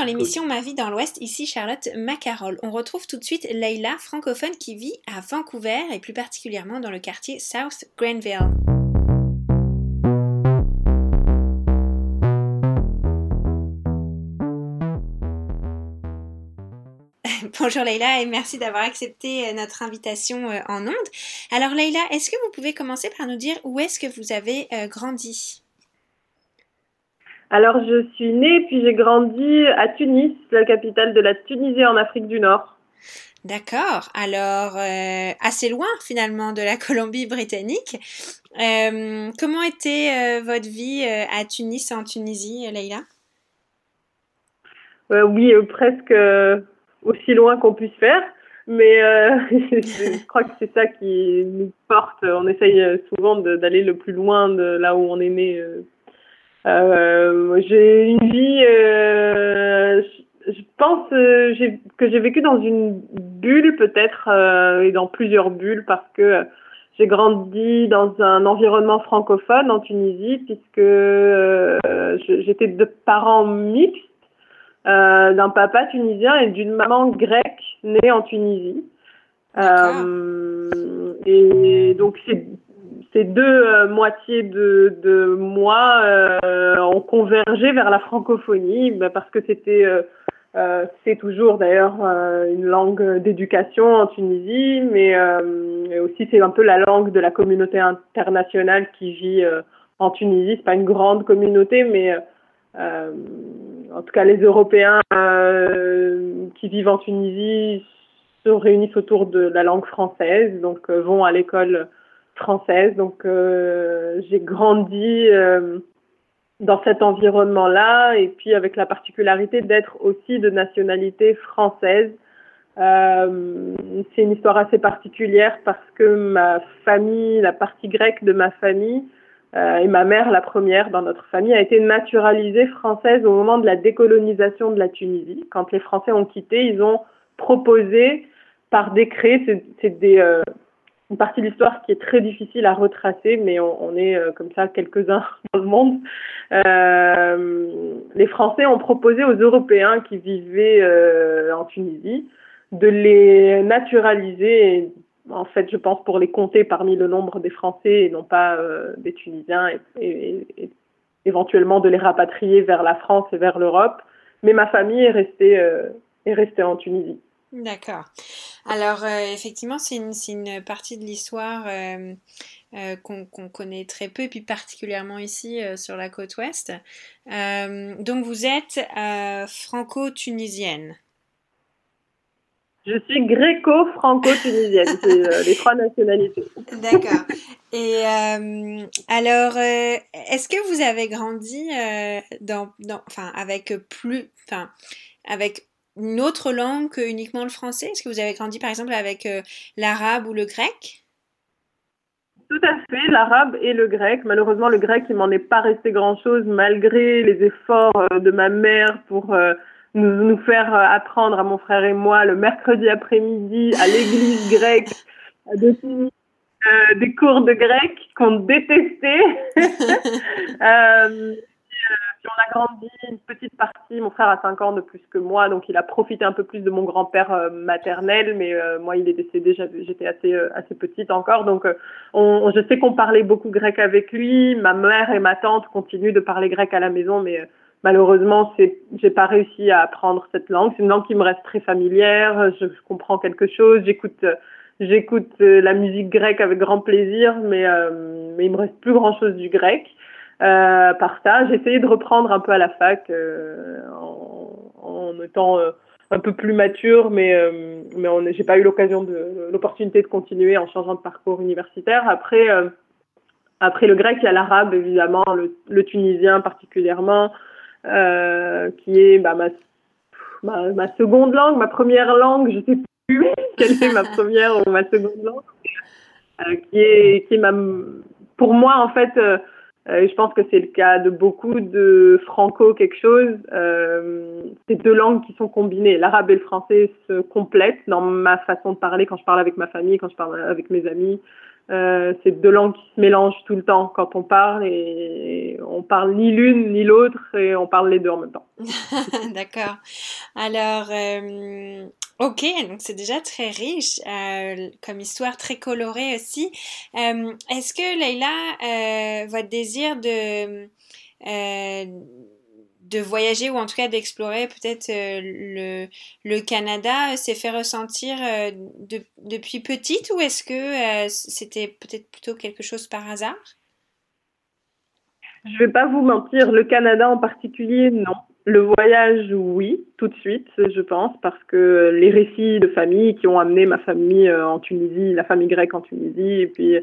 l'émission Ma vie dans l'Ouest, ici Charlotte Macarol. On retrouve tout de suite Leïla, francophone qui vit à Vancouver et plus particulièrement dans le quartier South Grenville. Bonjour Leïla et merci d'avoir accepté notre invitation en ondes. Alors Leïla, est-ce que vous pouvez commencer par nous dire où est-ce que vous avez grandi ? Alors, je suis née puis j'ai grandi à Tunis, la capitale de la Tunisie en Afrique du Nord. D'accord. Alors, assez loin finalement de la Colombie-Britannique. Comment était votre vie à Tunis, en Tunisie, Leïla ? Oui, presque aussi loin qu'on puisse faire, mais je crois que c'est ça qui nous porte. On essaye souvent d'aller le plus loin de là où on est né. J'ai une vie, je pense que j'ai vécu dans une bulle peut-être et dans plusieurs bulles parce que j'ai grandi dans un environnement francophone en Tunisie puisque j'étais de parents mixtes, d'un papa tunisien et d'une maman grecque née en Tunisie. Et donc ces deux moitiés de moi ont convergé vers la francophonie parce que c'est toujours d'ailleurs une langue d'éducation en Tunisie, mais aussi c'est un peu la langue de la communauté internationale qui vit en Tunisie. C'est pas une grande communauté, mais en tout cas les Européens qui vivent en Tunisie se réunissent autour de la langue française, donc vont à l'école française. Donc j'ai grandi dans cet environnement-là et puis avec la particularité d'être aussi de nationalité française. C'est une histoire assez particulière parce que ma famille, la partie grecque de ma famille et ma mère, la première dans notre famille, a été naturalisée française au moment de la décolonisation de la Tunisie. Quand les Français ont quitté, ils ont proposé par décret, une partie de l'histoire qui est très difficile à retracer, mais on est comme ça quelques-uns dans le monde. Les Français ont proposé aux Européens qui vivaient en Tunisie de les naturaliser, et, en fait, je pense pour les compter parmi le nombre des Français et non pas des Tunisiens, et éventuellement de les rapatrier vers la France et vers l'Europe. Mais ma famille est restée en Tunisie. D'accord. Alors, effectivement, c'est une partie de l'histoire qu'on connaît très peu, et puis particulièrement ici sur la côte ouest. Donc, vous êtes franco-tunisienne. Je suis gréco-franco-tunisienne, c'est les trois nationalités. D'accord. Et alors, est-ce que vous avez grandi avec une autre langue que uniquement le français? Est-ce que vous avez grandi par exemple avec l'arabe ou le grec? Tout à fait, l'arabe et le grec. Malheureusement, le grec, il m'en est pas resté grand-chose malgré les efforts de ma mère pour nous faire apprendre à mon frère et moi le mercredi après-midi à l'église grecque des cours de grec qu'on détestait. Puis on a grandi une petite partie, mon frère a 5 ans de plus que moi, donc il a profité un peu plus de mon grand-père maternel, mais moi il est décédé, j'étais assez petite encore, donc je sais qu'on parlait beaucoup grec avec lui. Ma mère et ma tante continuent de parler grec à la maison, mais malheureusement j'ai pas réussi à apprendre cette langue. C'est une langue qui me reste très familière, je comprends quelque chose, j'écoute la musique grecque avec grand plaisir, mais il me reste plus grand chose du grec. Par ça, j'ai essayé de reprendre un peu à la fac en étant un peu plus mature, mais j'ai pas eu l'opportunité de continuer en changeant de parcours universitaire. Après le grec, il y a l'arabe évidemment, le tunisien particulièrement, qui est ma seconde langue, ma première langue. Je sais plus quelle est ma première ou ma seconde langue, qui est pour moi en fait. Je pense que c'est le cas de beaucoup de franco quelque chose. C'est deux langues qui sont combinées. L'arabe et le français se complètent dans ma façon de parler quand je parle avec ma famille, quand je parle avec mes amis. C'est deux langues qui se mélangent tout le temps quand on parle et on parle ni l'une ni l'autre et on parle les deux en même temps. D'accord. Alors, ok, donc c'est déjà très riche, comme histoire très colorée aussi. Est-ce que Leïla, votre désir de voyager ou en tout cas d'explorer peut-être le Canada s'est fait ressentir depuis petite ou est-ce que c'était peut-être plutôt quelque chose par hasard? Je vais pas vous mentir, le Canada en particulier, non. Le voyage, oui, tout de suite, je pense, parce que les récits de famille qui ont amené ma famille en Tunisie, la famille grecque en Tunisie, et puis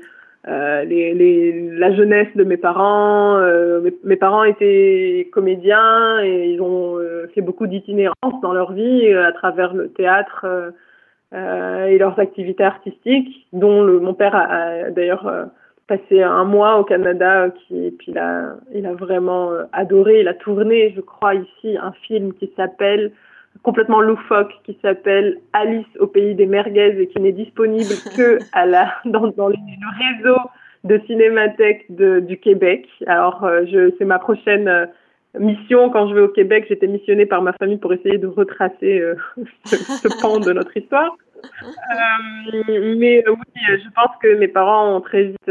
la jeunesse de mes parents. Mes parents étaient comédiens et ils ont fait beaucoup d'itinérance dans leur vie à travers le théâtre et leurs activités artistiques, dont mon père a d'ailleurs passé un mois au Canada, puis il a vraiment adoré. Il a tourné, je crois, ici un film qui s'appelle complètement loufoque, qui s'appelle Alice au pays des merguez et qui n'est disponible que dans le réseau de cinémathèques du Québec. Alors, c'est ma prochaine mission quand je vais au Québec. J'étais missionnée par ma famille pour essayer de retracer ce pan de notre histoire. Mais oui, je pense que mes parents ont très vite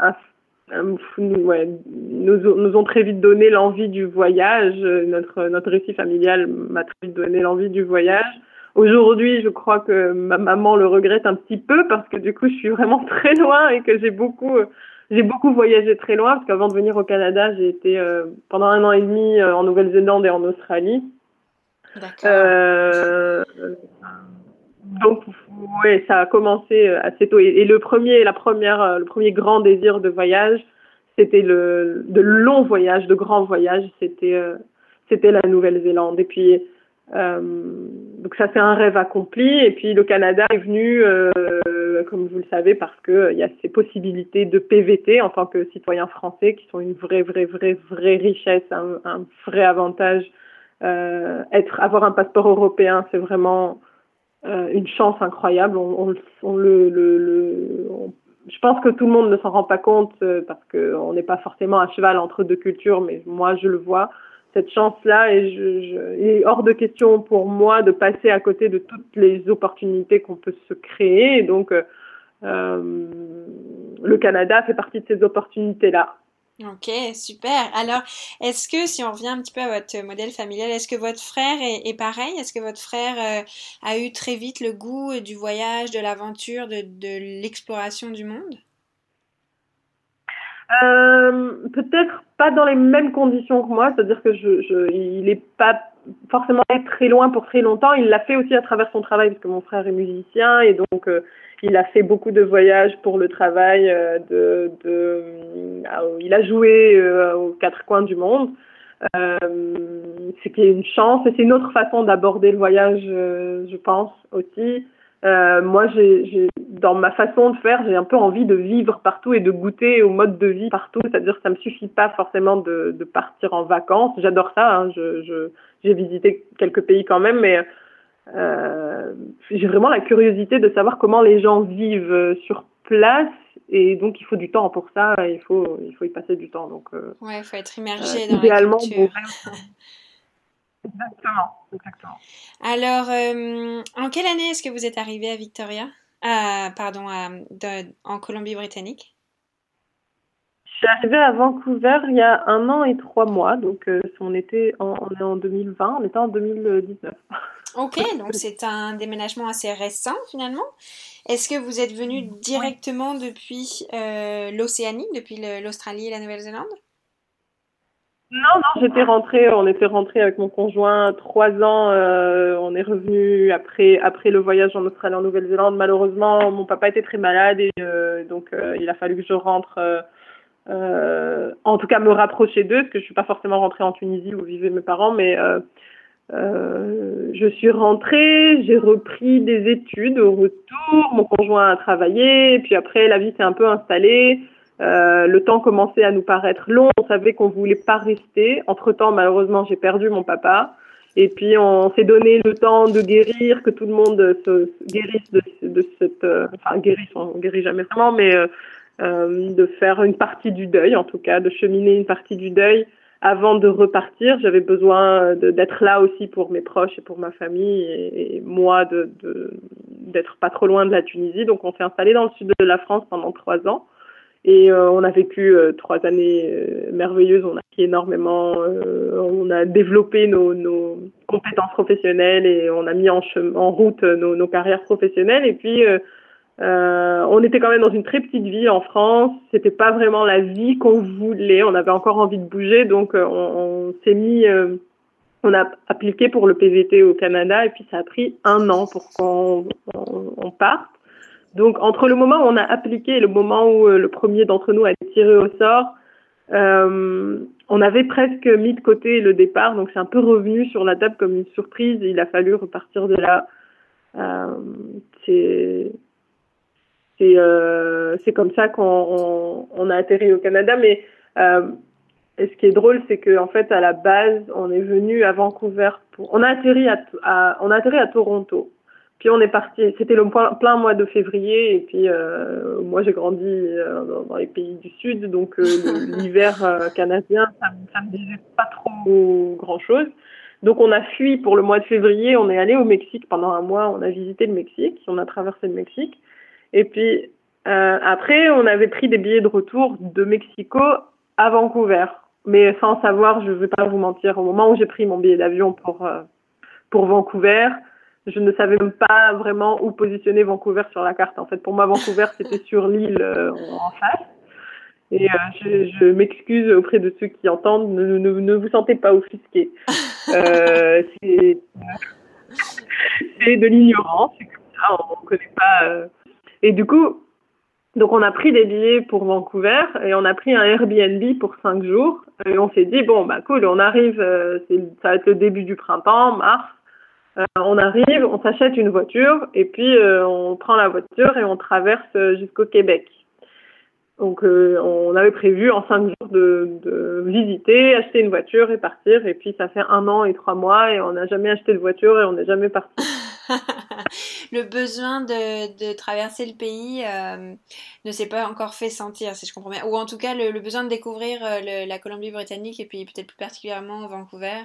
nous ont très vite donné l'envie du voyage. Notre récit familial m'a très vite donné l'envie du voyage. Aujourd'hui, je crois que ma maman le regrette un petit peu parce que du coup, je suis vraiment très loin et que j'ai beaucoup voyagé très loin parce qu'avant de venir au Canada, j'ai été pendant 1 an et demi en Nouvelle-Zélande et en Australie. D'accord. Donc, ouais, ça a commencé assez tôt. Et le premier grand désir de voyage, c'était de longs voyages, de grands voyages, c'était la Nouvelle-Zélande. Et puis, donc ça, c'est un rêve accompli. Et puis, le Canada est venu, comme vous le savez, parce que il y a ces possibilités de PVT en tant que citoyen français qui sont une vraie richesse, un vrai avantage. Avoir un passeport européen, c'est vraiment une chance incroyable. Je pense que tout le monde ne s'en rend pas compte parce qu'on n'est pas forcément à cheval entre deux cultures, mais moi je le vois, cette chance-là, et il est hors de question pour moi de passer à côté de toutes les opportunités qu'on peut se créer. Et donc, le Canada fait partie de ces opportunités-là. Ok, super. Alors, est-ce que, si on revient un petit peu à votre modèle familial, est-ce que votre frère est pareil? Est-ce que votre frère a eu très vite le goût du voyage, de l'aventure, de l'exploration du monde? Peut-être pas dans les mêmes conditions que moi, c'est-à-dire que il est pas forcément allé très loin pour très longtemps. Il l'a fait aussi à travers son travail parce que mon frère est musicien et donc il a fait beaucoup de voyages pour le travail. Il a joué aux quatre coins du monde. Euh, c'est qu'il y a une chance et c'est une autre façon d'aborder le voyage, je pense aussi. Moi, dans ma façon de faire, j'ai un peu envie de vivre partout et de goûter au mode de vie partout. C'est-à-dire que ça me suffit pas forcément de partir en vacances. J'adore ça. Hein. J'ai visité quelques pays quand même, mais j'ai vraiment la curiosité de savoir comment les gens vivent sur place. Et donc, il faut du temps pour ça. Il faut y passer du temps. Donc, ouais, il faut être immergé dans la idéalement, culture. Exactement. Alors, en quelle année est-ce que vous êtes arrivé à Victoria? Pardon, en Colombie-Britannique? Je suis arrivée à Vancouver il y a 1 an et 3 mois, donc on est en 2020, on était en 2019. Ok, donc c'est un déménagement assez récent finalement. Est-ce que vous êtes venu directement depuis l'Océanie, depuis l'Australie et la Nouvelle-Zélande? Non, on était rentrés avec mon conjoint 3 ans, on est revenu après le voyage en Australie, en Nouvelle-Zélande. Malheureusement, mon papa était très malade et donc il a fallu que je rentre, en tout cas me rapprocher d'eux, parce que je suis pas forcément rentrée en Tunisie où vivaient mes parents, mais je suis rentrée, j'ai repris des études au retour, mon conjoint a travaillé, et puis après la vie s'est un peu installée. Le temps commençait à nous paraître long, on savait qu'on voulait pas rester. Entre-temps, malheureusement, j'ai perdu mon papa. Et puis, on s'est donné le temps de guérir, que tout le monde se guérisse de cette... enfin, guérisse, on guérit jamais vraiment, mais de faire une partie du deuil, en tout cas, de cheminer une partie du deuil avant de repartir. J'avais besoin d'être là aussi pour mes proches et pour ma famille et moi d'être pas trop loin de la Tunisie. Donc on s'est installé dans le sud de la France pendant 3 ans et on a vécu 3 années merveilleuses. On a appris énormément, on a développé nos compétences professionnelles et on a mis en route nos carrières professionnelles. Et puis on était quand même dans une très petite ville en France. C'était pas vraiment la vie qu'on voulait. On avait encore envie de bouger, donc on s'est mis. On a appliqué pour le PVT au Canada et puis ça a pris 1 an pour qu'on parte. Donc entre le moment où on a appliqué et le moment où le premier d'entre nous a été tiré au sort, on avait presque mis de côté le départ. Donc c'est un peu revenu sur la table comme une surprise. Et il a fallu repartir de là. C'est comme ça qu'on a atterri au Canada. Mais et ce qui est drôle, c'est que en fait, à la base, on est venu à Vancouver. On a atterri à Toronto. Puis on est parti. C'était le plein mois de février. Et puis moi, j'ai grandi dans les pays du Sud, donc l'hiver canadien, ça me disait pas trop grand-chose. Donc on a fui pour le mois de février. On est allé au Mexique pendant 1 mois. On a visité le Mexique. On a traversé le Mexique. Et puis après, on avait pris des billets de retour de Mexico à Vancouver. Mais sans savoir, je ne vais pas vous mentir, au moment où j'ai pris mon billet d'avion pour Vancouver, je ne savais même pas vraiment où positionner Vancouver sur la carte. En fait, pour moi, Vancouver, c'était sur l'île en face. Et je m'excuse auprès de ceux qui entendent, ne vous sentez pas offusqués. C'est de l'ignorance, c'est comme ça, on ne connaît pas. Et du coup, donc on a pris des billets pour Vancouver et on a pris un Airbnb pour 5 jours. Et on s'est dit, bon, bah cool, on arrive, ça va être le début du printemps, mars. On arrive, on s'achète une voiture et puis on prend la voiture et on traverse jusqu'au Québec. Donc on avait prévu en 5 jours de visiter, acheter une voiture et partir. Et puis ça fait 1 an et 3 mois et on n'a jamais acheté de voiture et on n'est jamais parti. Le besoin de traverser le pays ne s'est pas encore fait sentir, si je comprends bien. Ou en tout cas, le besoin de découvrir la Colombie-Britannique et puis peut-être plus particulièrement Vancouver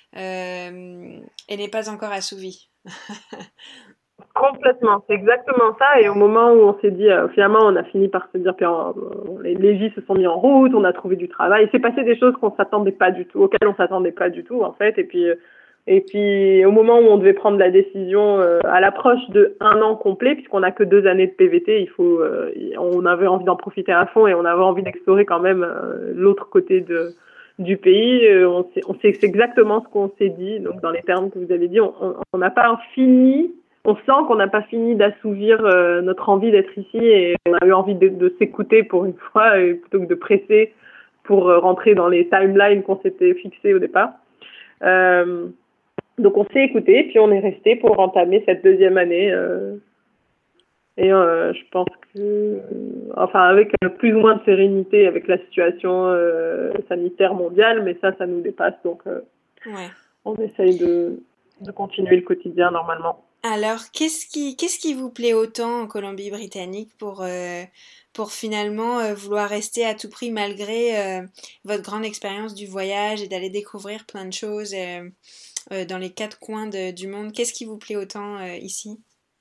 et n'est pas encore assouvi. Complètement, c'est exactement ça. Et au moment où on s'est dit, finalement, on a fini par se dire, puis les vies se sont mis en route, on a trouvé du travail. Il s'est passé des choses qu'on s'attendait pas du tout, auxquelles on s'attendait pas du tout, en fait. Et puis, au moment où on devait prendre la décision, à l'approche de 1 an complet, puisqu'on n'a que 2 années de PVT, on avait envie d'en profiter à fond et on avait envie d'explorer quand même l'autre côté du pays. C'est exactement ce qu'on s'est dit. Donc, dans les termes que vous avez dit, on n'a pas fini. On sent qu'on n'a pas fini d'assouvir notre envie d'être ici et on a eu envie de s'écouter pour une fois plutôt que de presser pour rentrer dans les timelines qu'on s'était fixés au départ. Donc on s'est écouté, puis on est resté pour entamer cette 2e année. Et je pense que, enfin, avec plus ou moins de sérénité avec la situation sanitaire mondiale, mais ça nous dépasse. Donc Ouais. on essaye de continuer le quotidien normalement. Alors, qu'est-ce qui vous plaît autant en Colombie-Britannique pour finalement vouloir rester à tout prix malgré votre grande expérience du voyage et d'aller découvrir plein de choses dans les 4 coins du monde? Qu'est-ce qui vous plaît autant ici?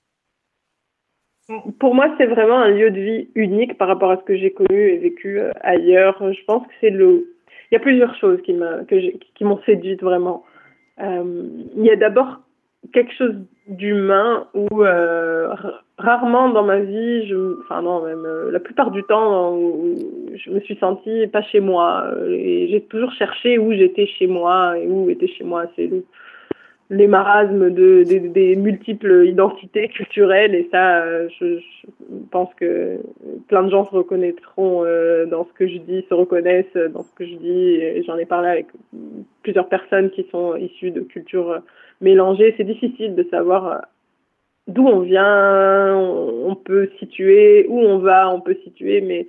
Pour moi, c'est vraiment un lieu de vie unique par rapport à ce que j'ai connu et vécu ailleurs. Je pense que il y a plusieurs choses qui m'ont séduite vraiment. Il y a d'abord quelque chose d'humain où rarement dans ma vie, la plupart du temps, où je me suis sentie pas chez moi. Et j'ai toujours cherché où j'étais chez moi et où était chez moi. C'est les marasmes des multiples identités culturelles et ça, je pense que plein de gens se reconnaîtront dans ce que je dis, se reconnaissent dans ce que je dis. Et j'en ai parlé avec plusieurs personnes qui sont issues de cultures mélangées. C'est difficile de savoir d'où on vient, on peut situer, où on va, on peut situer, mais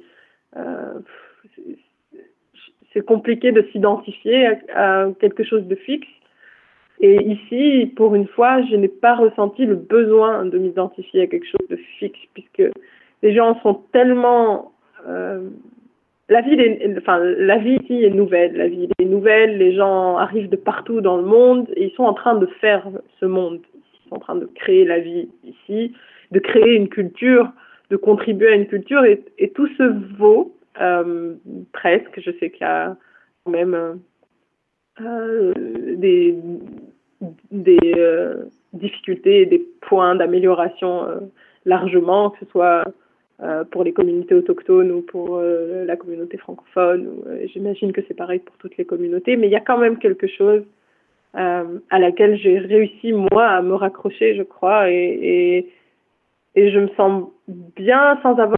c'est compliqué de s'identifier à quelque chose de fixe. Et ici, pour une fois, je n'ai pas ressenti le besoin de m'identifier à quelque chose de fixe, puisque les gens sont tellement la vie ici est nouvelle. La vie est nouvelle. Les gens arrivent de partout dans le monde et ils sont en train de faire ce monde. Ils sont en train de créer la vie ici, de créer une culture, de contribuer à une culture et tout se vaut presque. Je sais qu'il y a quand même des difficultés et des points d'amélioration largement, que ce soit pour les communautés autochtones ou pour la communauté francophone. J'imagine que c'est pareil pour toutes les communautés, mais il y a quand même quelque chose à laquelle j'ai réussi, moi, à me raccrocher, je crois, et je me sens bien sans avoir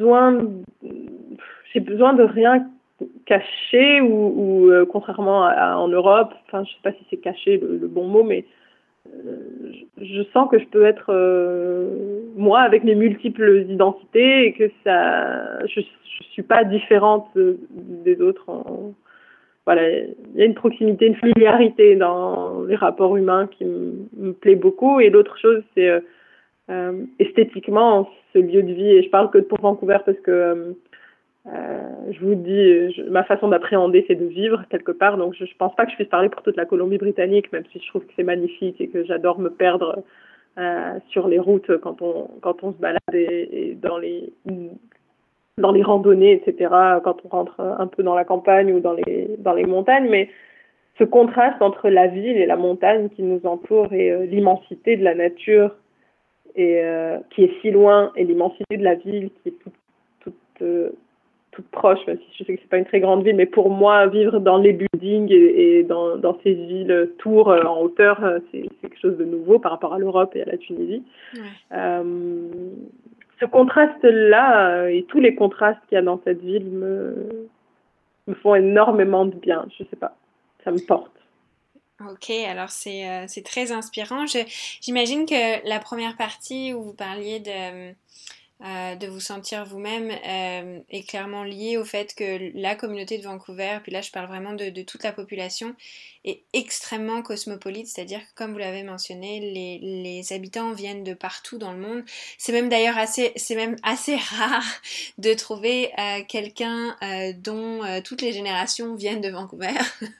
j'ai besoin de rien cacher ou contrairement en Europe, enfin, je sais pas si c'est caché le bon mot, mais je sens que je peux être moi avec mes multiples identités et que je suis pas différente des autres. Voilà, il y a une proximité, une familiarité dans les rapports humains qui me plaît beaucoup. Et l'autre chose, c'est esthétiquement ce lieu de vie. Et je parle que pour Vancouver parce que je vous dis, ma façon d'appréhender, c'est de vivre quelque part. Donc, je pense pas que je puisse parler pour toute la Colombie-Britannique, même si je trouve que c'est magnifique et que j'adore me perdre sur les routes quand on se balade et dans les randonnées, etc., quand on rentre un peu dans la campagne ou dans les montagnes. Mais ce contraste entre la ville et la montagne qui nous entoure et l'immensité de la nature et qui est si loin, et l'immensité de la ville qui est toute proche, même si je sais que c'est pas une très grande ville, mais pour moi, vivre dans les buildings et dans ces villes tours en hauteur, c'est quelque chose de nouveau par rapport à l'Europe et à la Tunisie. Ouais. Ce contraste-là et tous les contrastes qu'il y a dans cette ville me font énormément de bien. Je sais pas, ça me porte. Ok, alors c'est très inspirant. J'imagine que la première partie où vous parliez de vous sentir vous-même est clairement lié au fait que la communauté de Vancouver, puis là je parle vraiment de toute la population, est extrêmement cosmopolite, c'est-à-dire que comme vous l'avez mentionné, les habitants viennent de partout dans le monde. C'est même d'ailleurs c'est même assez rare de trouver quelqu'un dont toutes les générations viennent de Vancouver.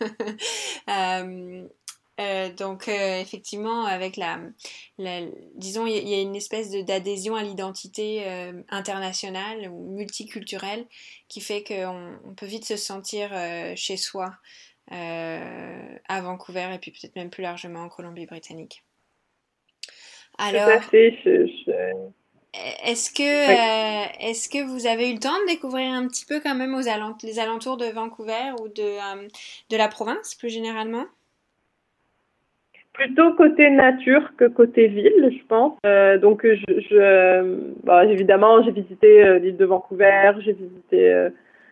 Donc effectivement avec disons il y a une espèce d'adhésion à l'identité internationale ou multiculturelle qui fait qu'on peut vite se sentir chez soi à Vancouver et puis peut-être même plus largement en Colombie-Britannique. Alors, tout à fait, est-ce que vous avez eu le temps de découvrir un petit peu quand même les alentours de Vancouver ou de la province plus généralement? Plutôt côté nature que côté ville, je pense. Donc, évidemment, j'ai visité l'île de Vancouver, j'ai visité.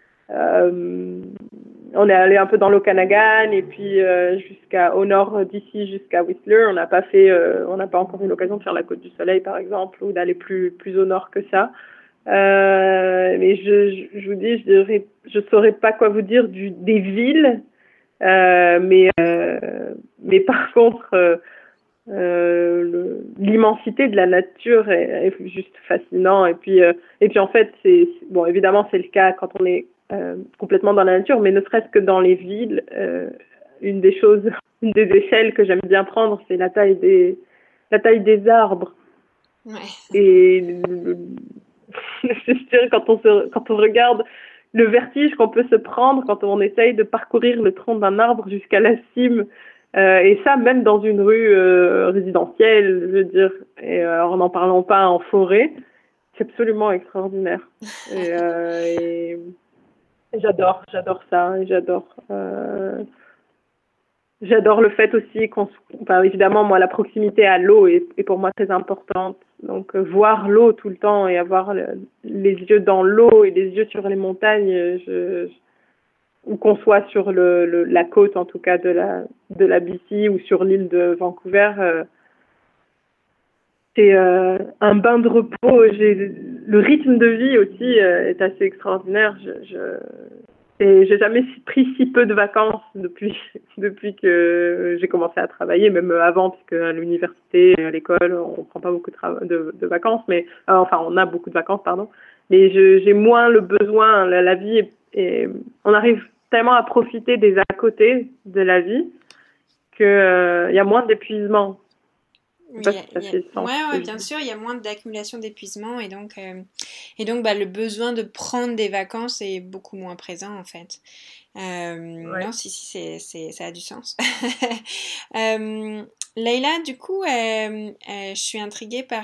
On est allé un peu dans l'Okanagan et puis au nord d'ici jusqu'à Whistler. On n'a pas encore eu l'occasion de faire la Côte du Soleil, par exemple, ou d'aller plus au nord que ça. Mais je vous dis, je saurais pas quoi vous dire des villes. Mais par contre, l'immensité de la nature est juste fascinant. Et puis en fait, bon, évidemment, c'est le cas quand on est complètement dans la nature, mais ne serait-ce que dans les villes, une des échelles que j'aime bien prendre, c'est la taille des arbres. Ouais. Et je dirais, quand on regarde le vertige qu'on peut se prendre quand on essaye de parcourir le tronc d'un arbre jusqu'à la cime, et ça même dans une rue résidentielle, je veux dire, et en n'en parlant pas en forêt, c'est absolument extraordinaire. Et j'adore ça, et j'adore le fait aussi évidemment, moi, la proximité à l'eau est pour moi très importante. Donc, voir l'eau tout le temps et avoir les yeux dans l'eau et les yeux sur les montagnes, ou qu'on soit sur la côte, en tout cas, de la BC ou sur l'île de Vancouver, c'est un bain de repos. Le rythme de vie aussi est assez extraordinaire. Et j'ai jamais pris si peu de vacances depuis que j'ai commencé à travailler, même avant, puisque à l'université, à l'école, on prend pas beaucoup de vacances, mais enfin, on a beaucoup de vacances, pardon. mais j'ai moins le besoin. La vie on arrive tellement à profiter des à côté de la vie que y a moins d'épuisement. Je sais pas si ça fait sens. Ouais, bien sûr, il y a moins d'accumulation d'épuisement et donc bah, le besoin de prendre des vacances est beaucoup moins présent en fait. Ouais. Non, si, ça a du sens. Leïla, du coup, je suis intriguée par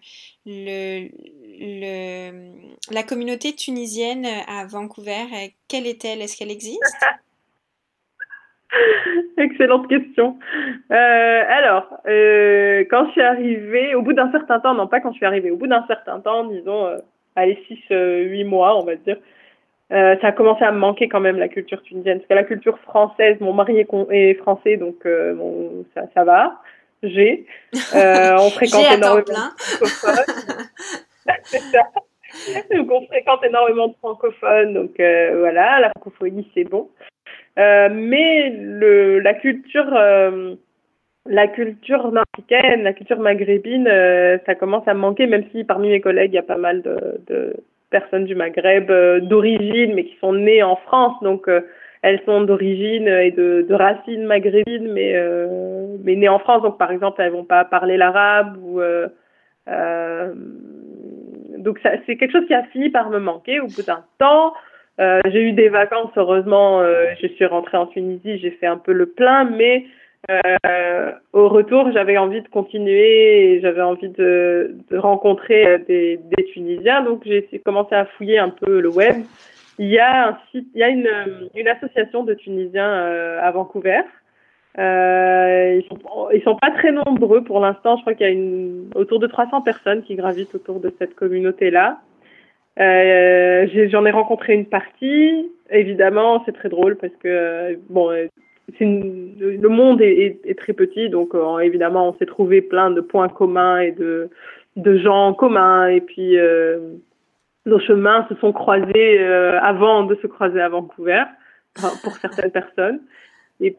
la communauté tunisienne à Vancouver. Quelle est-elle? Est-ce qu'elle existe? Excellente question. Quand je suis arrivée, au bout d'un certain temps, non pas quand je suis arrivée, au bout d'un certain temps, disons, allez, 6, 8 mois, on va dire, ça a commencé à me manquer quand même la culture tunisienne. Parce que la culture française, mon mari est français, donc bon, ça va. On J'ai fréquente à temps énormément plein. de francophones. C'est ça. Donc on fréquente énormément de francophones, donc voilà, la francophonie c'est bon. Mais la culture nord-africaine, la culture maghrébine, ça commence à me manquer, même si parmi mes collègues, il y a pas mal de personnes du Maghreb d'origine, mais qui sont nées en France, donc elles sont d'origine et de racines maghrébines, mais nées en France, donc par exemple, elles vont pas parler l'arabe euh, donc c'est quelque chose qui a fini par me manquer au bout d'un temps. J'ai eu des vacances, heureusement, je suis rentrée en Tunisie, j'ai fait un peu le plein, mais au retour, j'avais envie de continuer et j'avais envie de rencontrer des Tunisiens. Donc, j'ai commencé à fouiller un peu le web. Il y a un site, il y a une association de Tunisiens à Vancouver. Ils sont pas très nombreux pour l'instant. Je crois qu'il y a autour de 300 personnes qui gravitent autour de cette communauté-là. J'en ai rencontré une partie. Évidemment, c'est très drôle parce que le monde est très petit, donc évidemment, on s'est trouvé plein de points communs et de gens communs. Et puis, nos chemins se sont croisés avant de se croiser à Vancouver, pour certaines personnes. Et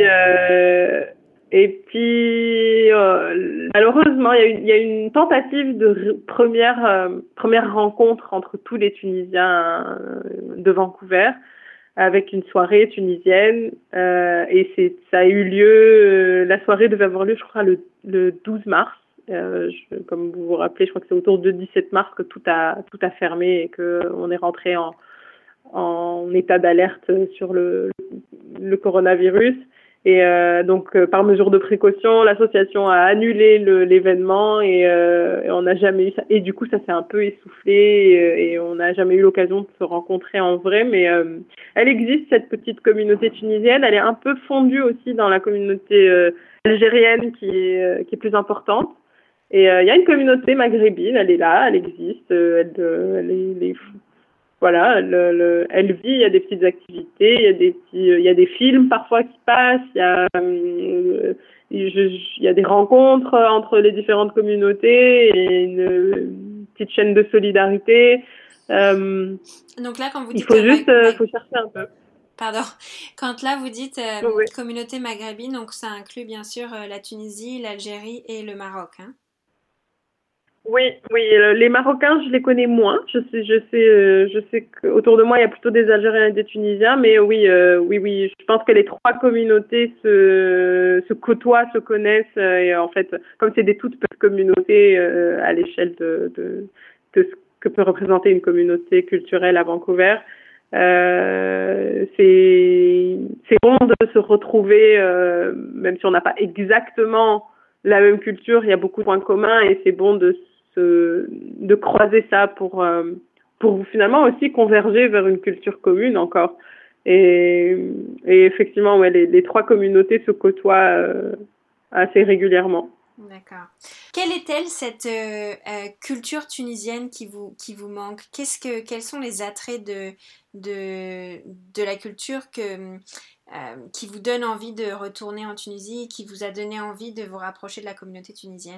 puis, malheureusement, il y a une tentative de première rencontre entre tous les Tunisiens de Vancouver avec une soirée tunisienne. Ça a eu lieu, la soirée devait avoir lieu, je crois, le 12 mars. Comme vous vous rappelez, je crois que c'est autour de 17 mars que tout a fermé et qu'on est rentré en état d'alerte sur le coronavirus. Et donc, par mesure de précaution, l'association a annulé l'événement et on n'a jamais eu ça. Et du coup, ça s'est un peu essoufflé et on n'a jamais eu l'occasion de se rencontrer en vrai. Mais elle existe, cette petite communauté tunisienne. Elle est un peu fondue aussi dans la communauté algérienne qui est plus importante. Et il y a une communauté maghrébine, elle est là, elle existe. Voilà, elle vit, il y a des petites activités, il y a des films parfois qui passent, il y a des rencontres entre les différentes communautés et une petite chaîne de solidarité. Donc là, quand vous Il dites faut juste faut chercher un peu. pardon, quand là vous dites Oui. communauté maghrébine, donc ça inclut bien sûr la Tunisie, l'Algérie et le Maroc, hein? Oui, les Marocains, je les connais moins. Je sais qu'autour de moi, il y a plutôt des Algériens et des Tunisiens, mais oui, je pense que les trois communautés se côtoient, se connaissent, et en fait, comme c'est des toutes petites communautés à l'échelle de ce que peut représenter une communauté culturelle à Vancouver, c'est bon de se retrouver, même si on n'a pas exactement la même culture, il y a beaucoup de points communs et c'est bon de croiser ça pour finalement aussi converger vers une culture commune encore. Et effectivement, ouais, les trois communautés se côtoient assez régulièrement. D'accord. Quelle est-elle cette culture tunisienne qui vous manque? Quels sont les attraits de la culture qui vous donne envie de retourner en Tunisie, qui vous a donné envie de vous rapprocher de la communauté tunisienne?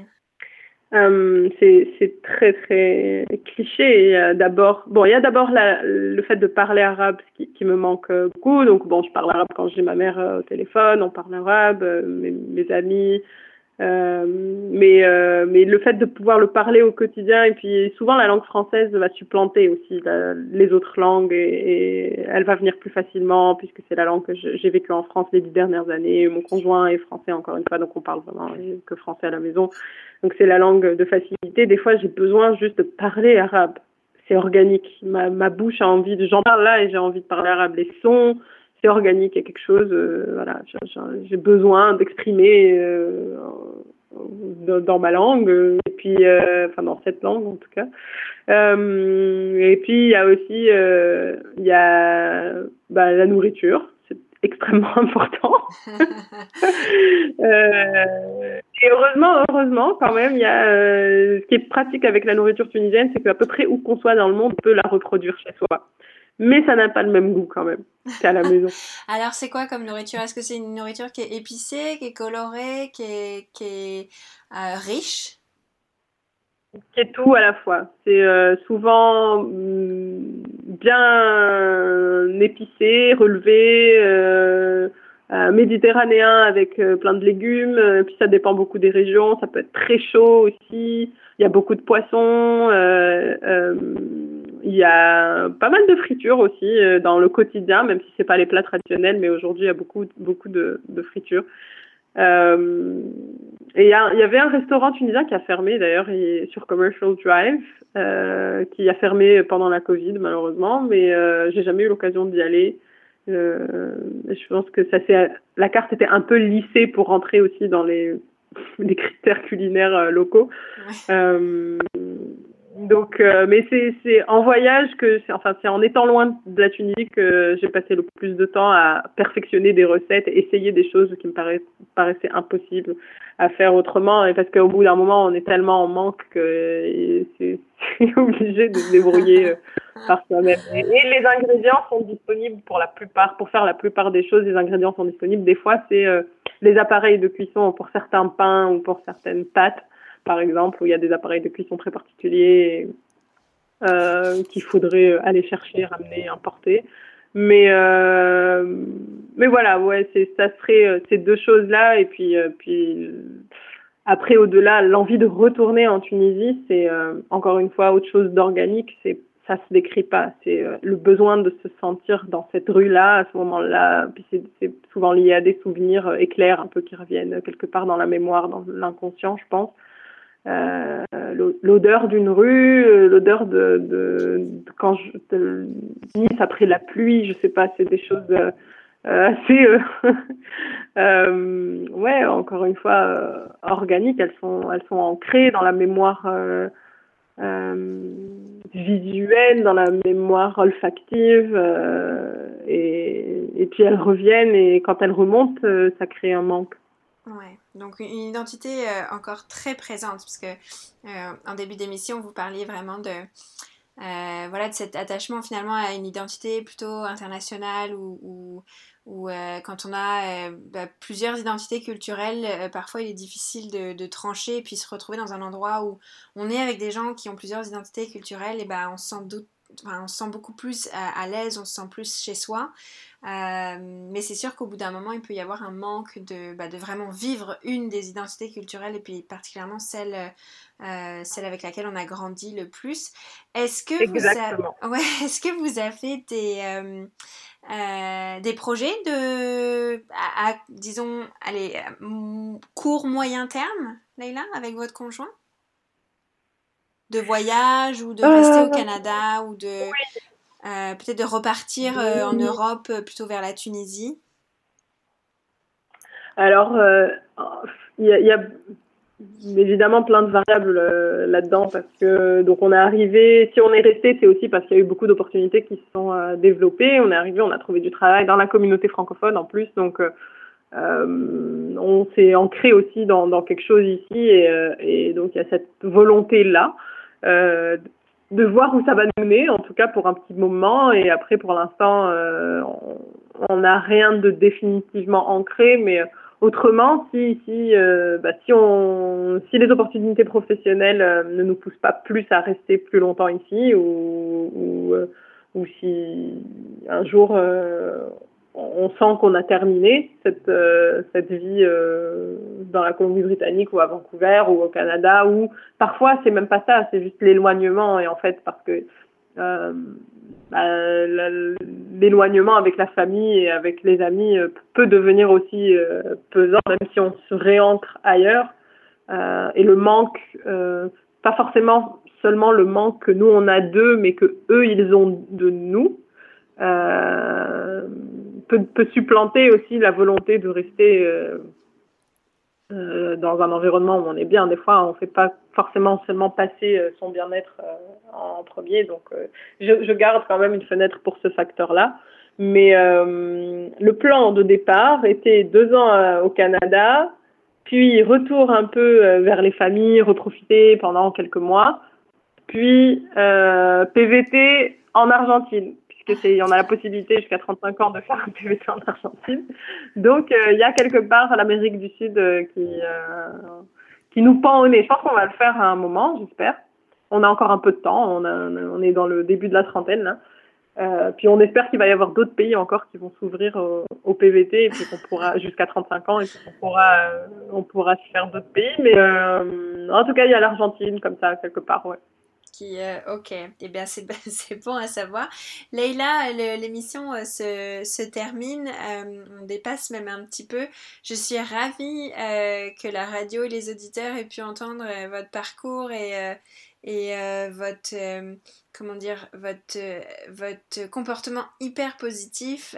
C'est très très cliché. Il y a d'abord le fait de parler arabe qui me manque beaucoup. Donc bon, je parle arabe quand j'ai ma mère au téléphone, on parle arabe, mes amis. Mais le fait de pouvoir le parler au quotidien, et puis souvent la langue française va supplanter aussi les autres langues, et elle va venir plus facilement puisque c'est la langue que j'ai vécu en France les 10 dernières années. Mon conjoint est français encore une fois, donc on parle vraiment que français à la maison. Donc c'est la langue de facilité. Des fois j'ai besoin juste de parler arabe. C'est organique. Ma bouche a envie j'en parle là et j'ai envie de parler arabe. Les sons, c'est organique, il y a quelque chose, voilà, j'ai besoin d'exprimer dans ma langue, et puis, enfin dans cette langue en tout cas. Et puis il y a aussi, il y a la nourriture, c'est extrêmement important. Et heureusement, quand même, il y a ce qui est pratique avec la nourriture tunisienne, c'est qu'à peu près où qu'on soit dans le monde, on peut la reproduire chez soi. Mais ça n'a pas le même goût quand même qu'à la maison. Alors c'est quoi comme nourriture? Est-ce que c'est une nourriture qui est épicée, qui est colorée, qui est riche? Qui est tout à la fois. C'est souvent bien épicé, relevé, méditerranéen avec plein de légumes. Puis ça dépend beaucoup des régions. Ça peut être très chaud aussi. Il y a beaucoup de poissons. Il y a pas mal de fritures aussi dans le quotidien, même si c'est pas les plats traditionnels. Mais aujourd'hui, il y a beaucoup de fritures. Et il y avait un restaurant tunisien qui a fermé d'ailleurs sur Commercial Drive, qui a fermé pendant la Covid malheureusement, mais j'ai jamais eu l'occasion d'y aller. Je pense que la carte était un peu lissée pour rentrer aussi dans les critères culinaires locaux. Ouais. Donc, mais c'est en voyage c'est en étant loin de la Tunisie que j'ai passé le plus de temps à perfectionner des recettes, essayer des choses qui me paraissaient impossibles à faire autrement, et parce qu'au bout d'un moment, on est tellement en manque que c'est obligé de se débrouiller par soi-même. Et les ingrédients sont disponibles pour faire la plupart des choses, les ingrédients sont disponibles. Des fois, c'est les appareils de cuisson pour certains pains ou pour certaines pâtes, par exemple, où il y a des appareils de cuisson très particuliers qu'il faudrait aller chercher, ramener, importer. Mais voilà, ouais, ça serait ces deux choses-là. Et puis après, au-delà, l'envie de retourner en Tunisie, c'est encore une fois autre chose d'organique. Ça se décrit pas. C'est le besoin de se sentir dans cette rue-là, à ce moment-là. Puis c'est souvent lié à des souvenirs éclairs un peu qui reviennent quelque part dans la mémoire, dans l'inconscient, je pense. L'odeur d'une rue, l'odeur de quand Nice après la pluie, je sais pas, c'est des choses assez ouais, encore une fois organiques. Elles sont ancrées dans la mémoire visuelle, dans la mémoire olfactive, et puis elles reviennent, et quand elles remontent, ça crée un manque. Ouais, donc une identité encore très présente, parce que en début d'émission, vous parliez vraiment voilà, de cet attachement finalement à une identité plutôt internationale, ou quand on a plusieurs identités culturelles, parfois il est difficile de trancher et puis se retrouver dans un endroit où on est avec des gens qui ont plusieurs identités culturelles, et ben on se sent on se sent beaucoup plus à l'aise, on se sent plus chez soi. Mais c'est sûr qu'au bout d'un moment, il peut y avoir un manque de vraiment vivre une des identités culturelles, et puis particulièrement celle avec laquelle on a grandi le plus. Est-ce que Exactement. est-ce que vous avez des projets disons, allez, court, moyen terme, Leïla, avec votre conjoint? De voyage, ou de rester au Canada, ou de peut-être de repartir en Oui. Europe, plutôt vers la Tunisie? Alors, il y a évidemment plein de variables là-dedans, parce que donc on est arrivé, si on est resté, c'est aussi parce qu'il y a eu beaucoup d'opportunités qui se sont développées. On est arrivé, on a trouvé du travail dans la communauté francophone en plus, donc on s'est ancré aussi dans quelque chose ici, et donc il y a cette volonté-là euh, de voir où ça va nous mener, en tout cas pour un petit moment. Et après, pour l'instant, on n'a rien de définitivement ancré, mais autrement, si les opportunités professionnelles ne nous poussent pas plus à rester plus longtemps ici, ou si un jour on sent qu'on a terminé cette vie dans la Colombie-Britannique ou à Vancouver ou au Canada, ou parfois c'est même pas ça, c'est juste l'éloignement, et en fait parce que l'éloignement avec la famille et avec les amis peut devenir aussi pesant, même si on se réancre ailleurs, et le manque, pas forcément seulement le manque que nous on a d'eux, mais que eux ils ont de nous, peut supplanter aussi la volonté de rester dans un environnement où on est bien. Des fois, on ne fait pas forcément seulement passer son bien-être en premier. Donc, je garde quand même une fenêtre pour ce facteur-là. Mais le plan de départ était 2 ans au Canada, puis retour un peu vers les familles, reprofiter pendant quelques mois, puis PVT en Argentine, puisque on a la possibilité jusqu'à 35 ans de faire un PVT en Argentine. Donc il y a quelque part l'Amérique du Sud qui nous pend au nez. Je pense qu'on va le faire à un moment, j'espère. On a encore un peu de temps, on est dans le début de la trentaine là. Puis on espère qu'il va y avoir d'autres pays encore qui vont s'ouvrir au PVT, et puis qu'on pourra jusqu'à 35 ans, et puis on pourra se faire d'autres pays. Mais en tout cas, il y a l'Argentine comme ça quelque part, ouais. Ok, eh bien c'est bon à savoir. Leïla, l'émission se termine, on dépasse même un petit peu. Je suis ravie que la radio et les auditeurs aient pu entendre votre parcours et comment dire, votre comportement hyper positif.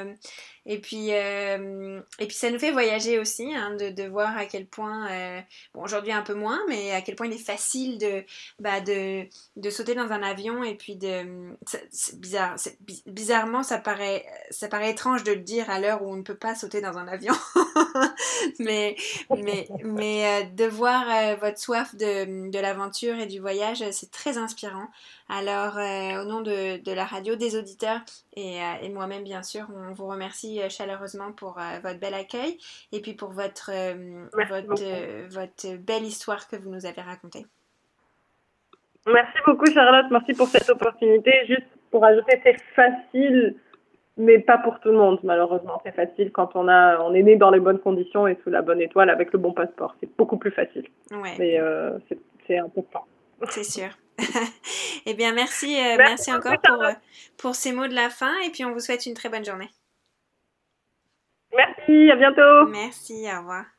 Et puis ça nous fait voyager aussi, hein, de voir à quel point, bon aujourd'hui un peu moins, mais à quel point il est facile de sauter dans un avion, et puis c'est bizarre, bizarrement ça paraît étrange de le dire à l'heure où on ne peut pas sauter dans un avion, mais de voir votre soif de l'aventure et du voyage, c'est très inspirant. Alors au nom de la radio, des auditeurs et moi-même bien sûr, on vous remercie chaleureusement pour votre bel accueil, et puis pour votre belle histoire que vous nous avez racontée. Merci beaucoup Charlotte, merci pour cette opportunité. Juste pour ajouter, c'est facile, mais pas pour tout le monde malheureusement. C'est facile quand on est né dans les bonnes conditions et sous la bonne étoile avec le bon passeport. C'est beaucoup plus facile. Ouais. Mais c'est important. C'est sûr. Eh bien merci encore pour ces mots de la fin, et puis on vous souhaite une très bonne journée. Merci, à bientôt. Merci, au revoir.